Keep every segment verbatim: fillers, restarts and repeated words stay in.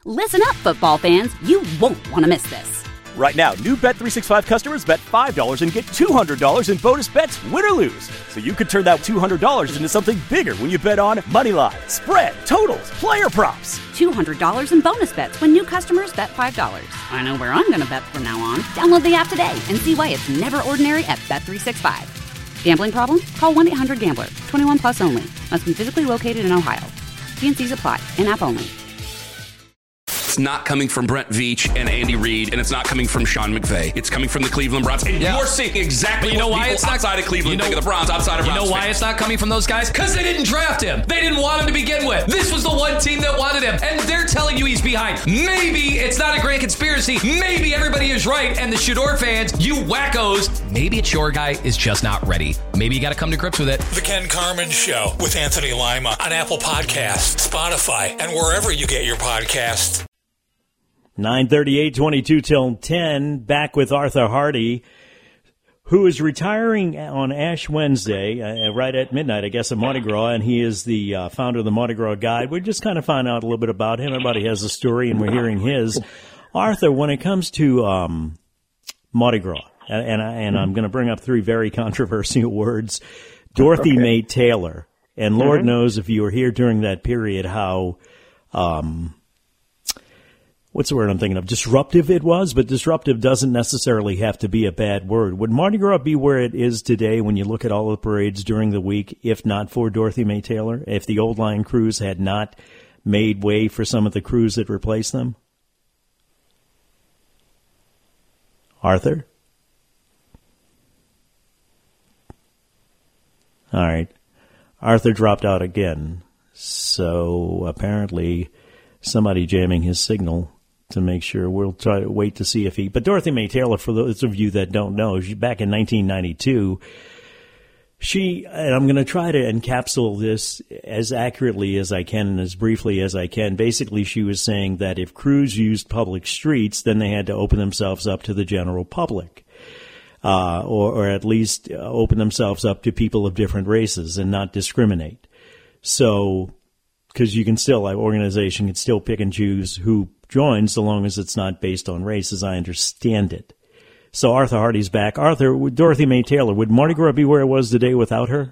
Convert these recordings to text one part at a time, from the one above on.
Listen up, football fans. You won't want to miss this. Right now, new Bet three sixty-five customers bet five dollars and get two hundred dollars in bonus bets, win or lose. So you could turn that two hundred dollars into something bigger when you bet on money line, spread, totals, player props. two hundred dollars in bonus bets when new customers bet five dollars. I know where I'm going to bet from now on. Download the app today and see why it's never ordinary at Bet three sixty-five. Gambling problem? Call one eight hundred gambler. twenty-one plus only. Must be physically located in Ohio. T and C's apply. In-app only. It's not coming from Brent Veach and Andy Reid, and it's not coming from Sean McVay. It's coming from the Cleveland Browns. And yeah. you're seeing exactly you know what why people it's not, outside of Cleveland you know, think of the Browns, outside of Browns. You know why fans. It's not coming from those guys? Because they didn't draft him. They didn't want him to begin with. This was the one team that wanted him, and they're telling you he's behind. Maybe it's not a grand conspiracy. Maybe everybody is right, and the Shador fans, you wackos, maybe it's your guy is just not ready. Maybe you got to come to grips with it. The Ken Carman Show with Anthony Lima on Apple Podcasts, Spotify, and wherever you get your podcasts. nine thirty-eight, twenty-two till ten, back with Arthur Hardy, who is retiring on Ash Wednesday, uh, right at midnight, I guess, at Mardi Gras, and he is the uh, founder of the Mardi Gras Guide. We just kind of find out a little bit about him. Everybody has a story, and we're hearing his. Arthur, when it comes to um, Mardi Gras, and, and, I, and I'm going to bring up three very controversial words, Dorothy okay. Mae Taylor, and Lord mm-hmm. knows if you were here during that period how... Um, What's the word I'm thinking of? Disruptive it was, but disruptive doesn't necessarily have to be a bad word. Would Mardi Gras be where it is today when you look at all the parades during the week, if not for Dorothy Mae Taylor? If the old line crews had not made way for some of the crews that replaced them? Arthur? All right. Arthur dropped out again. So apparently somebody jamming his signal to make sure. We'll try to wait to see if he... But Dorothy Mae Taylor, for those of you that don't know, she, back in nineteen ninety-two, she, and I'm going to try to encapsulate this as accurately as I can and as briefly as I can. Basically, she was saying that if crews used public streets, then they had to open themselves up to the general public. Uh, or, or at least open themselves up to people of different races and not discriminate. So... Because you can still, an organization can still pick and choose who joins so long as it's not based on race, as I understand it. So Arthur Hardy's back. Arthur, Dorothy Mae Taylor, would Mardi Gras be where it was today without her?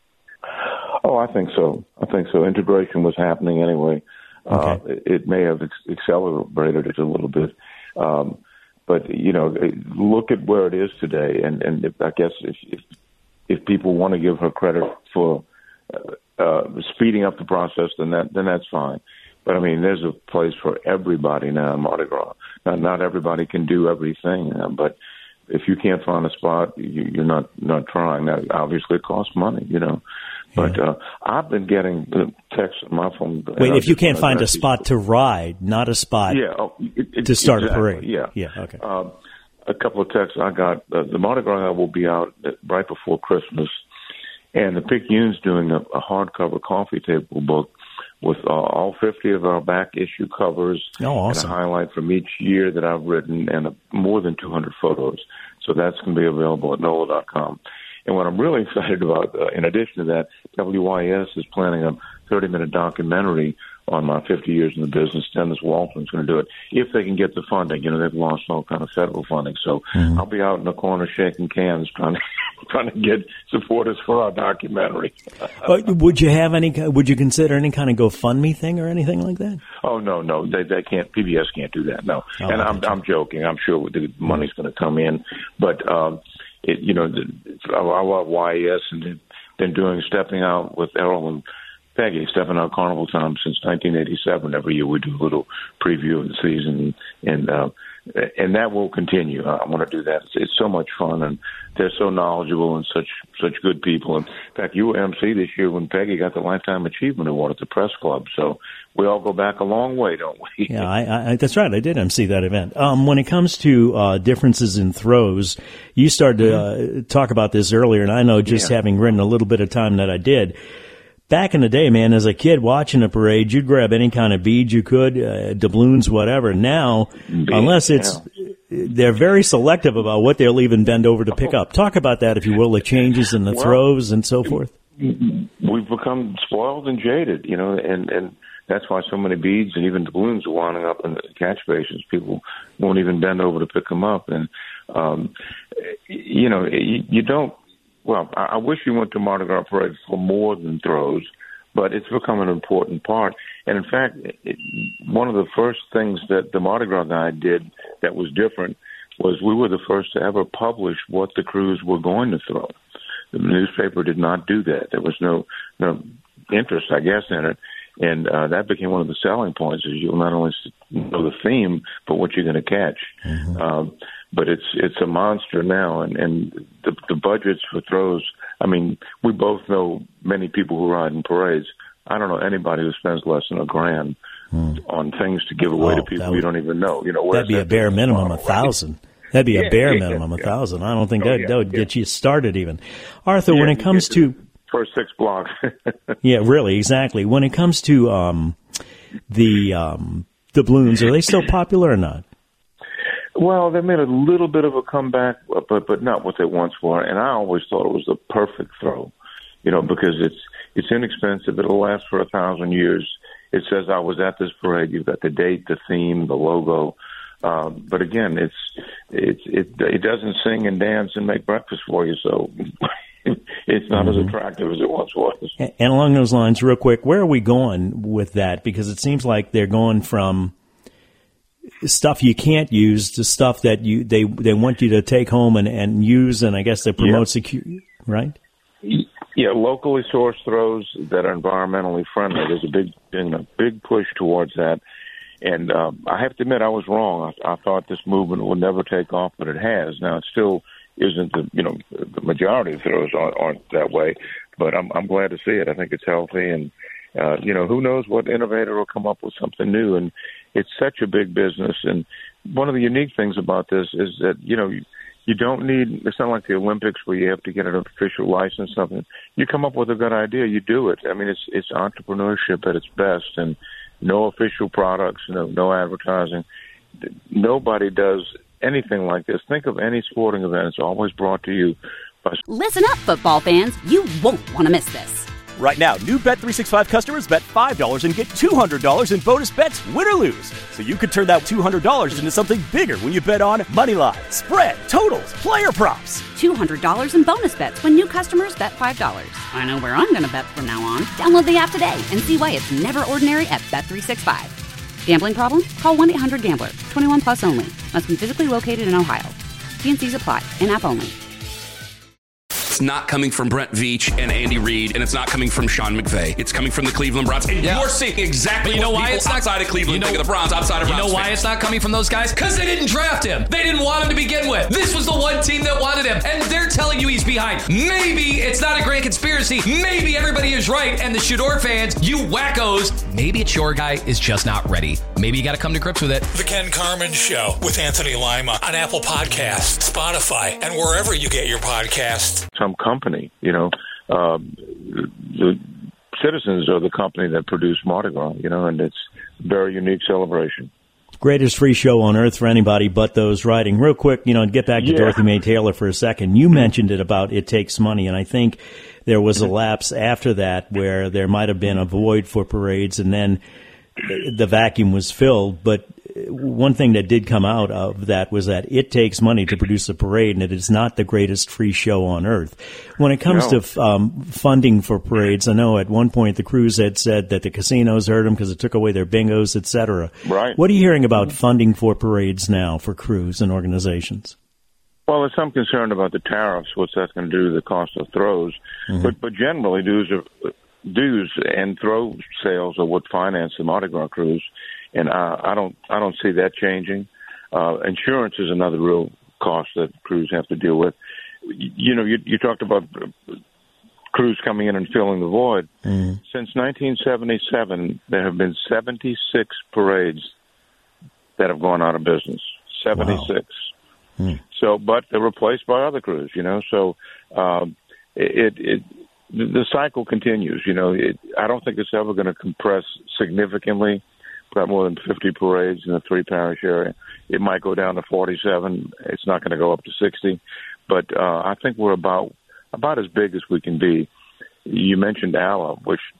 Oh, I think so. I think so. Integration was happening anyway. Okay. Uh, it, it may have ex- accelerated it a little bit. Um, but, you know, look at where it is today. And, and if, I guess if, if, if people want to give her credit for... Uh, Uh, speeding up the process, then that then that's fine. But I mean, there's a place for everybody now in Mardi Gras. Not not everybody can do everything, uh, but if you can't find a spot, you, you're not not trying. Now, obviously, it costs money, you know. But uh, I've been getting texts on my phone. Wait, if you can't find a spot to ride, not a spot yeah, oh, it, it, to start exactly, a parade. Yeah, yeah, okay. Uh, a couple of texts I got. Uh, the Mardi Gras will be out right before Christmas. And the Picayune's doing a, a hardcover coffee table book with uh, all fifty of our back issue covers oh, awesome. and a highlight from each year that I've written and a, more than two hundred photos. So that's going to be available at N O L A dot com. And what I'm really excited about, uh, in addition to that, W Y S is planning a thirty-minute documentary on my fifty years in the business. Dennis Walton's going to do it if they can get the funding. You know, they've lost all kind of federal funding. So mm-hmm. I'll be out in the corner shaking cans trying to trying to get supporters for our documentary. uh, would you have any? Would you consider any kind of GoFundMe thing or anything like that? Oh no, no, they they can't. P B S can't do that. No, oh, and I'm I'm joking. I'm sure the money's going to come in, but um, it you know the, our Y S and they've been doing stepping out with Errol and Peggy, stepping out Carnival Time since nineteen eighty-seven. Every year we do a little preview of the season, and uh, and that will continue. I want to do that. It's, it's so much fun, and they're so knowledgeable and such such good people. And in fact, you were M C this year when Peggy got the Lifetime Achievement Award at the Press Club. So we all go back a long way, don't we? Yeah, I, I, that's right. I did M C that event. Um, when it comes to uh, differences in throws, you started to uh, talk about this earlier, and I know just yeah. having written a little bit of time that I did. Back in the day, man, as a kid watching a parade, you'd grab any kind of bead you could, uh, doubloons, whatever. Now, bead, unless it's, yeah. they're very selective about what they'll even bend over to pick up. Talk about that, if you will, the changes in the well, throws and so forth. We've become spoiled and jaded, you know, and, and that's why so many beads and even balloons are winding up in the catch basins. People won't even bend over to pick them up. And, um, you know, you, you don't, well, I, I wish you went to Mardi Gras Parade for more than throws, but it's become an important part. And, in fact, it, one of the first things that the Mardi Gras guy did that was different was we were the first to ever publish what the crews were going to throw. The newspaper did not do that. There was no no interest, I guess, in it. And uh, that became one of the selling points, is you'll not only know the theme, but what you're going to catch. Mm-hmm. Um, but it's it's a monster now, and, and the, the budgets for throws, I mean, we both know many people who ride in parades. I don't know anybody who spends less than a grand mm. on things to give away oh, to people would, you don't even know. You know, that'd be that a bare minimum, a thousand. That'd be yeah, a bare yeah, minimum, yeah, a thousand. I don't think oh, that, yeah, that would yeah. get you started even. Arthur, yeah, when it comes to... to first six blocks. yeah, really, exactly. When it comes to um, the um, the balloons, are they still popular or not? Well, they made a little bit of a comeback, but but not what they once were. And I always thought it was the perfect throw, you know, because it's it's inexpensive. It'll last for a thousand years. It says I was at this parade. You've got the date, the theme, the logo. Um, but again, it's it's it it doesn't sing and dance and make breakfast for you, so it's not mm-hmm. as attractive as it once was. And along those lines, real quick, where are we going with that? Because it seems like they're going from stuff you can't use to stuff that you they they want you to take home and, and use, and I guess they promote yeah. security, right? Yeah, locally sourced throws that are environmentally friendly. There's a big, a big push towards that. And uh, I have to admit, I was wrong. I, I thought this movement would never take off, but it has. Now, it still isn't the, you know, the majority of throws aren't, aren't that way, but I'm, I'm glad to see it. I think it's healthy, and, uh, you know, who knows what innovator will come up with something new. And it's such a big business. And one of the unique things about this is that, you know, you, you don't need, it's not like the Olympics where you have to get an official license, something. You come up with a good idea, you do it. I mean, it's, it's entrepreneurship at its best, and no official products, no, no advertising. Nobody does anything like this. Think of any sporting event. It's always brought to you by... Listen up, football fans. You won't want to miss this. Right now, new Bet three sixty-five customers bet five dollars and get two hundred dollars in bonus bets, win or lose. So you could turn that two hundred dollars into something bigger when you bet on moneyline, spread, totals, player props. two hundred dollars in bonus bets when new customers bet five dollars. I know where I'm going to bet from now on. Download the app today and see why it's never ordinary at Bet three sixty-five. Gambling problem? Call one eight hundred gambler. twenty-one plus only. Must be physically located in Ohio. T and C's apply. In-app only. It's not coming from Brent Veach and Andy Reid, and it's not coming from Sean McVay. It's coming from the Cleveland Browns. And yeah. you're seeing exactly but you know what why people it's not, outside of Cleveland you know, think of the Browns, outside of You Browns know why fans. it's not coming from those guys? Because they didn't draft him. They didn't want him to begin with. This was the one team that wanted him, and they're telling you he's behind. Maybe it's not a grand conspiracy. Maybe everybody is right, and the Shador fans, you wackos, maybe it's your guy is just not ready. Maybe you got to come to grips with it. The Ken Carman Show with Anthony Lima on Apple Podcasts, Spotify, and wherever you get your podcasts. Some company, you know, um, the citizens are the company that produced Mardi Gras, you know, and it's a very unique celebration. Greatest free show on earth for anybody but those riding. Real quick, you know, get back to yeah. Dorothy Mae Taylor for a second. You mentioned it about it takes money, and I think there was a lapse after that where there might have been a void for parades, and then the vacuum was filled. But one thing that did come out of that was that it takes money to produce a parade, and it is not the greatest free show on earth. When it comes no. to um, funding for parades, I know at one point the crews had said that the casinos hurt them because it took away their bingos, et cetera. Right. What are you hearing about funding for parades now for crews and organizations? Well, there's some concern about the tariffs, what's that's going to do to the cost of throws. Mm-hmm. But but generally, dues are, dues and throw sales are what finance the Mardi Gras crews, and uh, I don't I don't see that changing. Uh, insurance is another real cost that crews have to deal with. You know, you, you talked about crews coming in and filling the void. Mm-hmm. Since nineteen seventy-seven, there have been seventy-six parades that have gone out of business. seventy-six. Wow. Hmm. So, but they're replaced by other crews, you know. So, um, it, it the cycle continues. You know, it, I don't think it's ever going to compress significantly. Got more than fifty parades in the three parish area. It might go down to forty-seven. It's not going to go up to sixty. But uh, I think we're about about as big as we can be. You mentioned A L A, which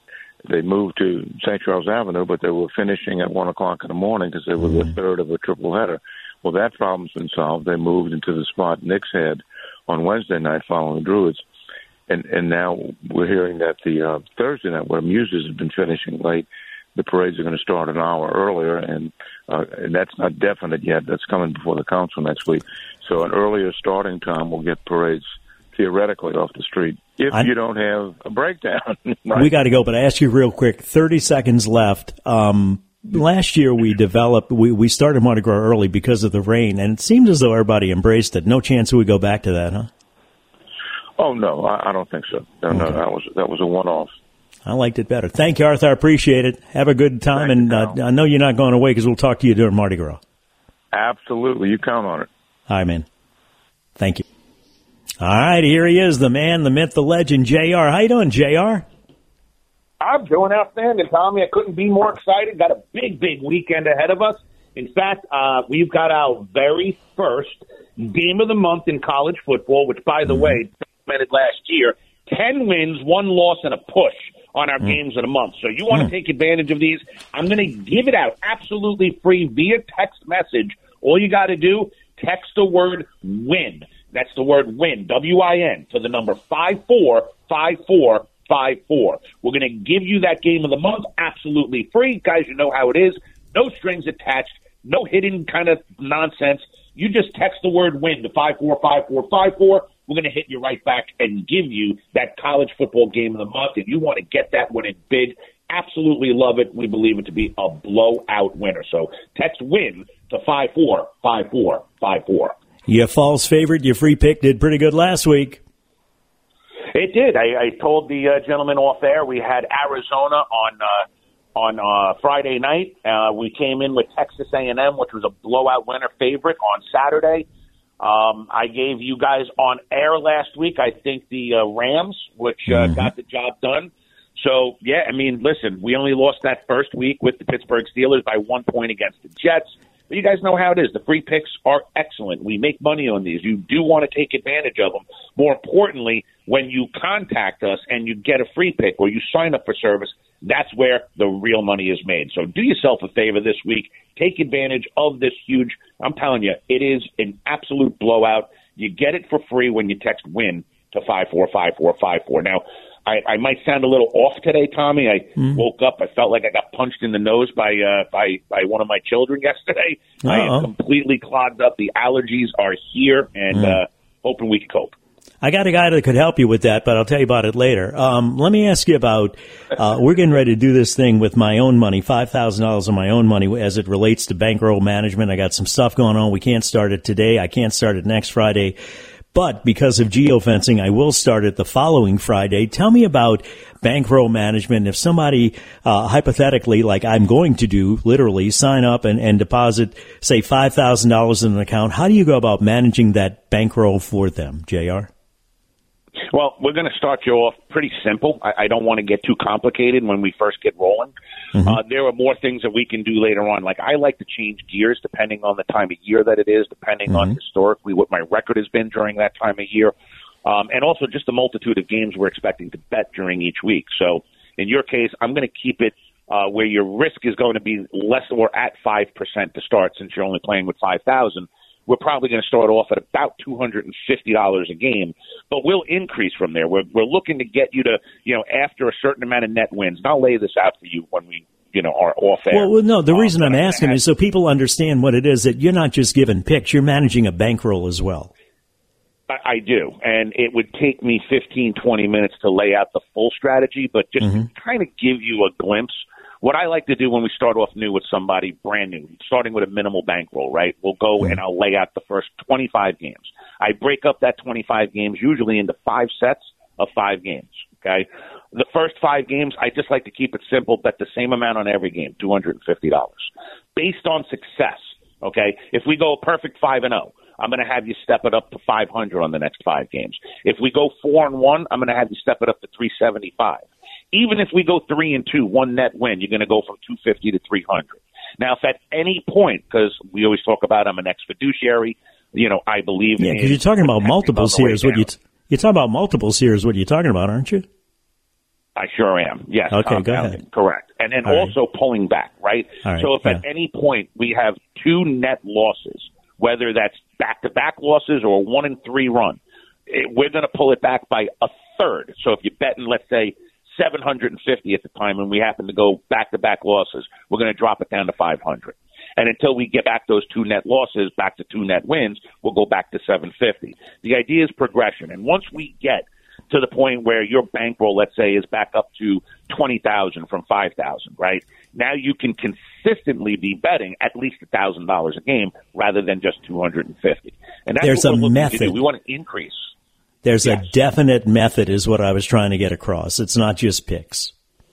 they moved to Saint Charles Avenue, but they were finishing at one o'clock in the morning because they were mm-hmm. the third of a triple header. Well, that problem's been solved. They moved into the spot Knicks had on Wednesday night following the Druids. And and now we're hearing that the uh, Thursday night, where Muses has been finishing late, the parades are going to start an hour earlier, and uh, and that's not definite yet. That's coming before the council next week. So an earlier starting time will get parades theoretically off the street if I'm, you don't have a breakdown. Right? We got to go, but I ask you real quick, thirty seconds left. Um, last year we developed, we, we started Mardi Gras early because of the rain, and it seemed as though everybody embraced it. No chance we go back to that, huh? Oh, no, I, I don't think so. No, okay. no, that was that was a one-off. I liked it better. Thank you, Arthur. I appreciate it. Have a good time, Thank and uh, I know you're not going away because we'll talk to you during Mardi Gras. Absolutely. You count on it. All right, man. Thank you. All right, here he is, the man, the myth, the legend, J R. How you doing, J R? I'm doing outstanding, Tommy. I couldn't be more excited. Got a big, big weekend ahead of us. In fact, uh, we've got our very first game of the month in college football, which, by the mm-hmm. way, documented last year, ten wins, one loss, and a push on our mm-hmm. games of the month. So you want to mm-hmm. take advantage of these. I'm going to give it out absolutely free via text message. All you got to do, text the word WIN. That's the word WIN, W I N, to the number five four five four five four. We're going to give you that game of the month absolutely free. Guys, you know how it is. No strings attached, no hidden kind of nonsense. You just text the word WIN to five four five four five four. We're going to hit you right back and give you that college football game of the month. If you want to get that one in big, absolutely love it. We believe it to be a blowout winner. So text WIN to five four five four five four. Your false favorite, your free pick, did pretty good last week. It did. I, I told the uh, gentleman off air we had Arizona on uh, on uh, Friday night. Uh, we came in with Texas A and M, which was a blowout winner favorite on Saturday. Um, I gave you guys on air last week, I think, the uh, Rams, which uh, mm-hmm. got the job done. So, yeah, I mean, listen, we only lost that first week with the Pittsburgh Steelers by one point against the Jets. But you guys know how it is. The free picks are excellent. We make money on these. You do want to take advantage of them. More importantly, when you contact us and you get a free pick or you sign up for service, that's where the real money is made. So do yourself a favor this week. Take advantage of this huge, I'm telling you, it is an absolute blowout. You get it for free when you text WIN to five four five four five four. Now, I, I might sound a little off today, Tommy. I mm. woke up. I felt like I got punched in the nose by uh, by by one of my children yesterday. Uh-oh. I am completely clogged up. The allergies are here, and mm. uh, hoping we can cope. I got a guy that could help you with that, but I'll tell you about it later. Um, let me ask you about, uh, we're getting ready to do this thing with my own money, five thousand dollars of my own money as it relates to bankroll management. I got some stuff going on. We can't start it today. I can't start it next Friday. But because of geofencing, I will start it the following Friday. Tell me about bankroll management. If somebody, uh, hypothetically, like I'm going to do, literally sign up and, and deposit, say, five thousand dollars in an account, how do you go about managing that bankroll for them, J R? Well, we're going to start you off pretty simple. I, I don't want to get too complicated when we first get rolling. Mm-hmm. Uh, there are more things that we can do later on. Like I like to change gears depending on the time of year that it is, depending mm-hmm. on historically what my record has been during that time of year, um, and also just the multitude of games we're expecting to bet during each week. So in your case, I'm going to keep it uh, where your risk is going to be less or at five percent to start since you're only playing with five thousand dollars. We're probably going to start off at about two hundred fifty dollars a game, but we'll increase from there. We're, we're looking to get you to, you know, after a certain amount of net wins. And I'll lay this out for you when we, you know, are off air. Well, well no, the um, reason I'm asking is so people understand what it is, that you're not just giving picks, you're managing a bankroll as well. I, I do, and it would take me fifteen, twenty minutes to lay out the full strategy, but just mm-hmm. to kind of give you a glimpse. What I like to do when we start off new with somebody brand new, starting with a minimal bankroll, right? We'll go and I'll lay out the first twenty-five games. I break up that twenty-five games usually into five sets of five games, okay? The first five games, I just like to keep it simple, bet the same amount on every game, two hundred fifty dollars. Based on success, okay? If we go perfect five and oh, I'm going to have you step it up to five hundred on the next five games. If we go four and one, I'm going to have you step it up to three seventy-five. Even if we go three and two, one net win, you're going to go from two fifty to three hundred. Now, if at any point, because we always talk about I'm an ex-fiduciary, you know, I believe yeah, in. Yeah, because you're talking about multiples here. Is what you t- you're talking about multiples here is what you're talking about, aren't you? I sure am. Yes. Okay, go ahead. Correct. And then All also right. pulling back, right? Right, so if yeah. at any point we have two net losses, whether that's back-to-back losses or a one and three run, it, we're going to pull it back by a third. So if you're betting, let's say, seven hundred fifty at the time and we happen to go back-to-back losses, we're going to drop it down to five hundred. And until we get back those two net losses back to two net wins, we'll go back to seven fifty. The idea is progression. And once we get to the point where your bankroll, let's say, is back up to twenty thousand from five thousand, right? Now you can consistently be betting at least one thousand dollars a game rather than just two hundred fifty. And that's There's what we're a method. To do. We want to increase. There's yes. a definite method is what I was trying to get across. It's not just picks.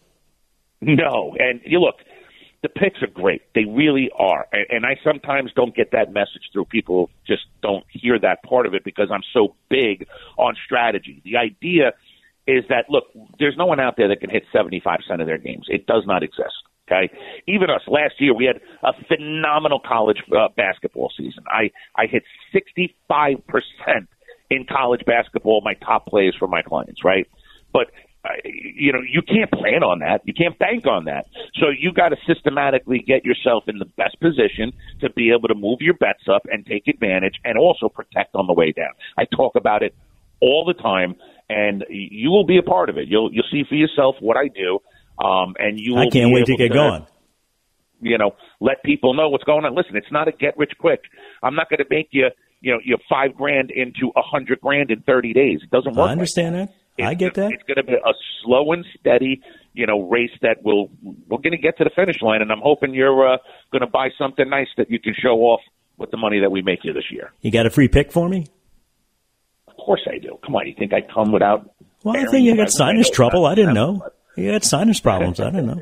No. And you look, the picks are great. They really are. And, and I sometimes don't get that message through. People just don't hear that part of it because I'm so big on strategy. The idea is that, look, there's no one out there that can hit seventy-five percent of their games. It does not exist. Okay, even us last year, we had a phenomenal college uh, basketball season. I, I hit sixty-five percent in college basketball, my top plays for my clients, right? But Uh, you know, you can't plan on that. You can't bank on that. So you got to systematically get yourself in the best position to be able to move your bets up and take advantage and also protect on the way down. I talk about it all the time, and you will be a part of it. You'll you'll see for yourself what I do, um, and you will I can't be wait to able get to, going. You know, let people know what's going on. Listen, it's not a get rich quick. I'm not going to make you, you know, your five grand into a hundred grand in thirty days. It doesn't work. I understand like that. that. I get that. It's going to be a slow and steady, you know, race that will we're going to get to the finish line, and I'm hoping you're uh, going to buy something nice that you can show off with the money that we make you this year. You got a free pick for me? Of course I do. Come on, you think I come without? Well, I think you got sinus trouble. I didn't know. You had sinus problems. I didn't know.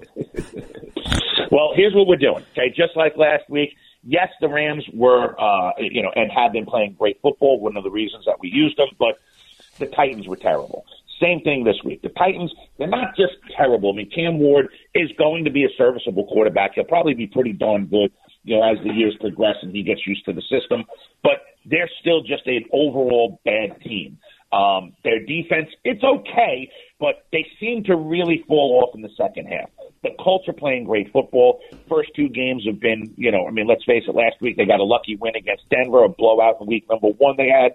Well, here's what we're doing. Okay, just like last week. Yes, the Rams were, uh, you know, and have been playing great football. One of the reasons that we used them, but the Titans were terrible. Same thing this week. The Titans, they're not just terrible. I mean, Cam Ward is going to be a serviceable quarterback. He'll probably be pretty darn good, you know, as the years progress and he gets used to the system. But they're still just an overall bad team. Um, their defense, it's okay, but they seem to really fall off in the second half. The Colts are playing great football. First two games have been, you know, I mean, let's face it, last week they got a lucky win against Denver, a blowout in week number one they had.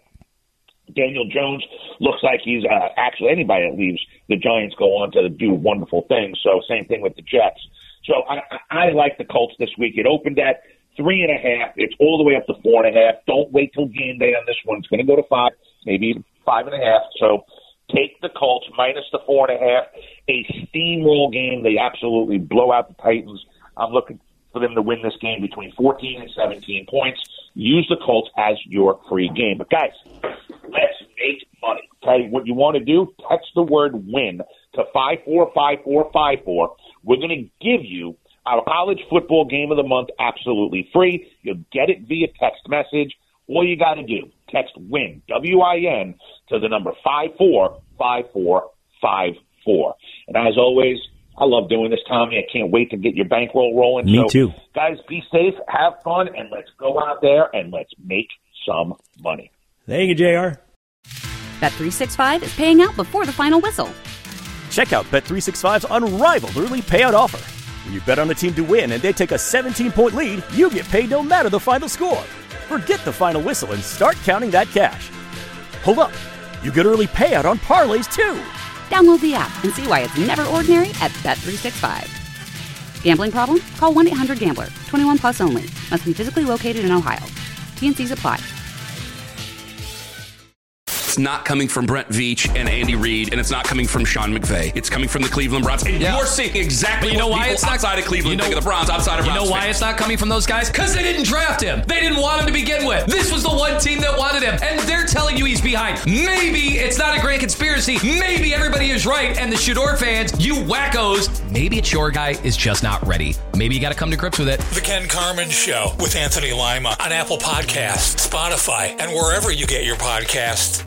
Daniel Jones looks like he's uh, actually anybody that leaves the Giants go on to do wonderful things. So same thing with the Jets. So I, I like the Colts this week. It opened at three and a half. It's all the way up to four and a half. Don't wait till game day on this one. It's going to go to five, maybe even five and a half. So take the Colts minus the four and a half. A steamroll game. They absolutely blow out the Titans. I'm looking for them to win this game between fourteen and seventeen points. Use the Colts as your free game. But, guys, let's make money. Okay, what you want to do, text the word WIN to five four five four five four. We're going to give you our college football game of the month absolutely free. You'll get it via text message. All you got to do, text WIN, W I N, to the number five four five four five four. And as always, I love doing this, Tommy. I can't wait to get your bankroll rolling. Me so, too. Guys, be safe, have fun, and let's go out there and let's make some money. Thank you, J R. Bet three sixty-five is paying out before the final whistle. Check out Bet three sixty-five's unrivaled early payout offer. When you bet on a team to win and they take a seventeen-point lead, you get paid no matter the final score. Forget the final whistle and start counting that cash. Hold up. You get early payout on parlays, too. Download the app and see why it's never ordinary at Bet three sixty-five. Gambling problem? Call one eight hundred gambler. twenty-one plus only. Must be physically located in Ohio. T N Cs apply. It's not coming from Brent Veach and Andy Reid, and it's not coming from Sean McVay. It's coming from the Cleveland Browns. And yeah. you're seeing exactly but you know what why people it's not, outside of Cleveland you know, think of the Browns, outside of You Browns know why fans. it's not coming from those guys? Because they didn't draft him. They didn't want him to begin with. This was the one team that wanted him, and they're telling you he's behind. Maybe it's not a grand conspiracy. Maybe everybody is right, and the Shador fans, you wackos, maybe it's your guy is just not ready. Maybe you got to come to grips with it. The Ken Carman Show with Anthony Lima on Apple Podcasts, Spotify, and wherever you get your podcasts.